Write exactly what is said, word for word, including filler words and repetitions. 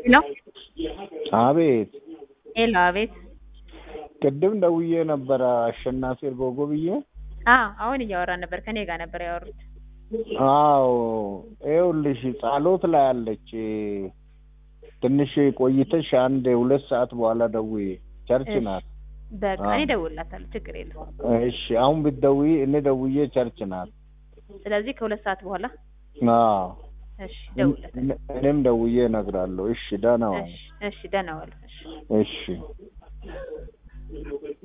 ሄሎ አቤት ሄሎ አቤት ቅድም ደውዬ ነበር አሸናፊ እርጎጎ ብዬ አዎ አሁን እያወራን ነበር ከኔ ጋር ነበር ያወሩት አዎ ይኸውልሽ ጸሎት ላይ አለች ትንሽ ቆይተሽ አንድ ሁለት ሰዓት በኋላ ደውዪ ቸርች ናት በቃ እኔ እደውልላታለሁ ችግር የለም እሺ አሁን ብትደውዪ እኔ ደውዬ ቸርች ናት ስለዚህ ከሁለት ሰዓት በኋላ አዎ እሺ ደውልላታለሁ እኔም ደውዬ እነግራለሁ እሺ ደህና ዋል እሺ እሺ ደህና ዋል እሺ እሺ